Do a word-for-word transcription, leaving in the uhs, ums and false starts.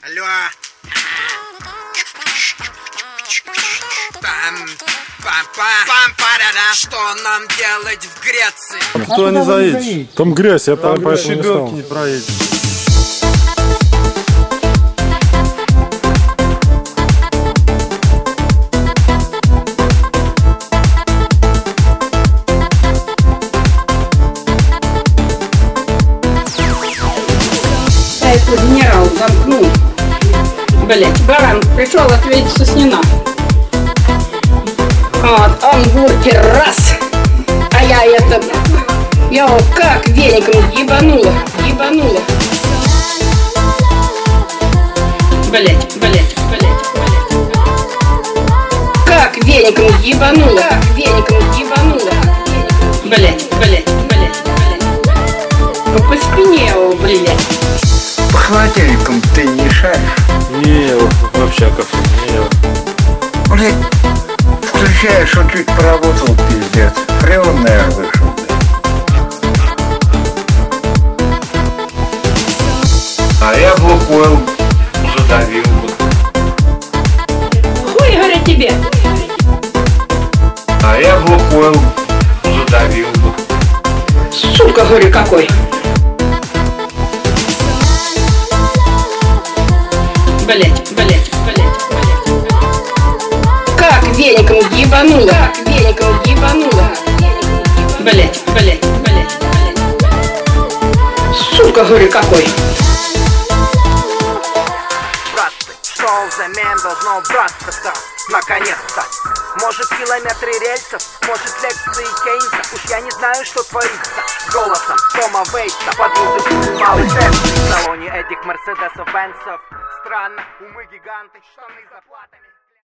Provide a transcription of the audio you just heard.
Алло. Пам, пам, пам, пам, парара. Что нам делать в Греции? Там туда не заедешь. Там грязь, я там поэтому не стал. Не проедешь. Генерал замкнул. Блять, баран пришел ответить со снина. Вот, он бургер раз. А я это... Я его как веником ебанула. Ебанула. Блять, блять, блять, блять. Как веником ебанула. Как веником ебанула. Блять, блять, блять, блять. По спине его, блять. По холодильникам ты не шаришь? Не, вообще кафе, не. Блять, включаешь, он чуть поработал, пиздец. Хрен, наверное, вышел. А я в Лукойл задавил бы. Хуй, говорят, тебе. А я в Лукойл задавил бы. Сука, говорю, какой. Блять, блять, блять, блять. Как веником ебанула. Как веником ебанула. Блять, блять, блять, блять. Сука, говорю, какой. Братцы, что взамен должно браться-то? Наконец-то. Может, километры рельсов, может, лекции Кейнса. Уж я не знаю, что творится с голосом Тома Вейтса под музыку малый тест в салоне этих Мерседесов Бенцев. Странно, умы гиганты, штаны с заплатами.